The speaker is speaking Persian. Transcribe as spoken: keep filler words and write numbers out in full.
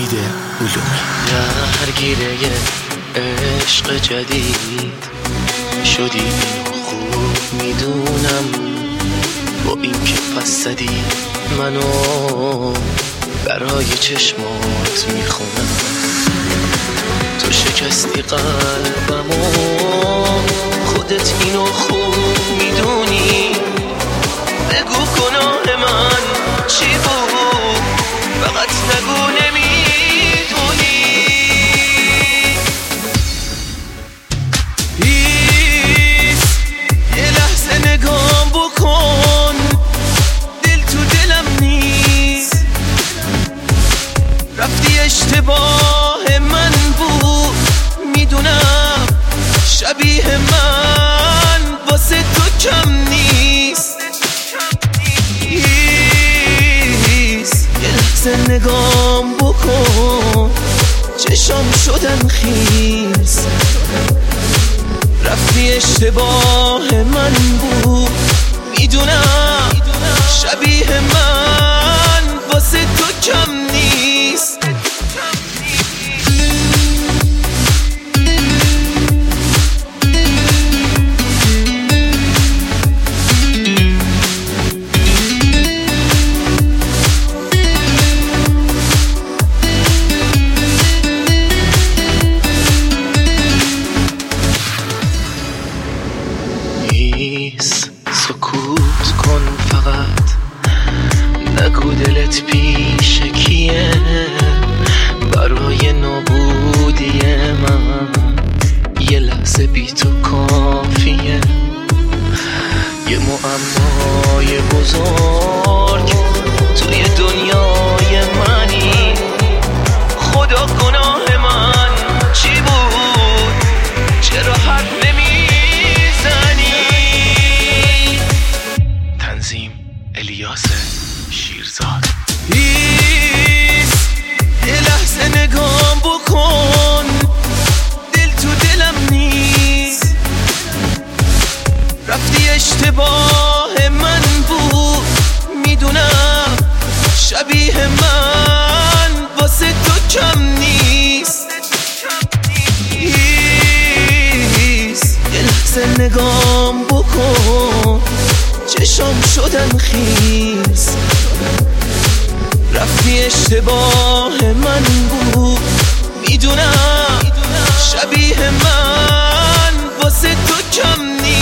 علومی. درگیره عشق جدید شدی، اینو خوب میدونم، با این که پس زدی منو برای چشمات میخونم. تو شکستی قلبمو، خودت اینو خوب میدونی. بگو گناه من چی بود، فقط نگو نمیدونی. ایس یه لحظه نگام بکن، دل تو دلم نیست. رفتی اشتباه من بود، میدونم شبیه من واسه تو کم نیست. یه لحظه نگام بکن، چشام شدن خیس. رفتی اشتباه من بود، میدونم شبیه من واسه تو کم نیست. سکوت کن، فقط نگو دلت پیش کیه. برای نابودی من یه لحظه بی تو کافیه. یه معمای بزرگ توی دنیای منی. خدا گناه من چی بود، چرا حرف نمیزنی؟ تنظیم الیاس شیرزاد. ایس یه لحظه نگام بکن، دل تو دلم نیست. رفتی اشتباه من بود، میدونم شبیه من واسه تو کم نیست. ایس یه لحظه نگام بکن، چشام شدن خیس. رفتی اشتباه من بود، میدونم شبیه من واسه تو کم نیست.